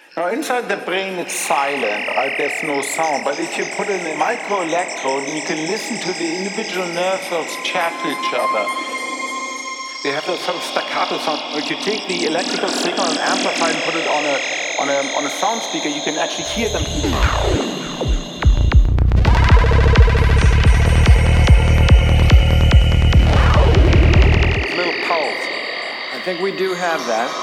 Now, inside the brain, it's silent, right? There's no sound. But if you put in a micro electrode, you can listen to the individual nerve cells chat to each other. They have a sort of staccato sound. If you take the electrical signal and amplify and put it on a sound speaker, you can actually hear them. A little pulse. I think we do have that.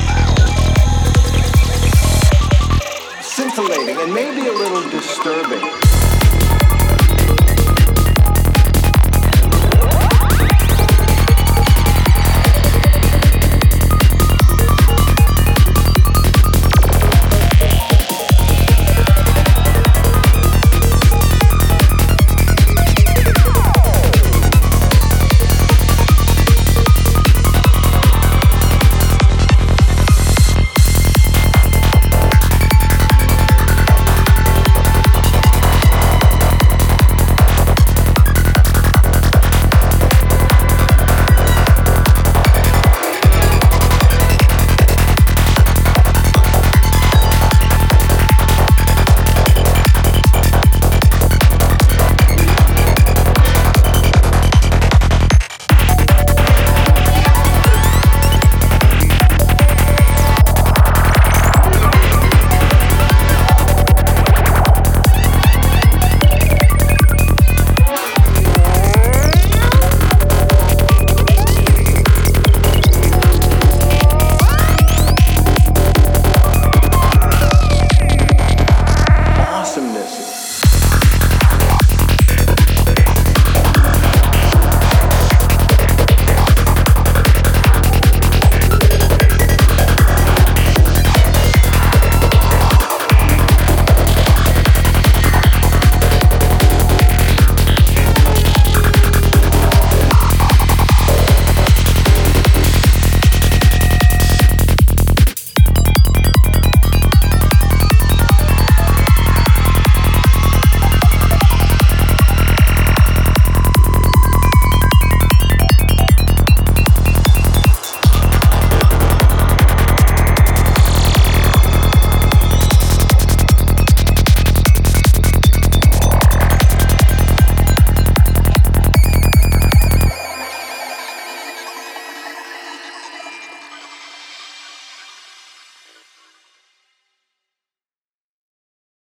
And maybe a little disturbing.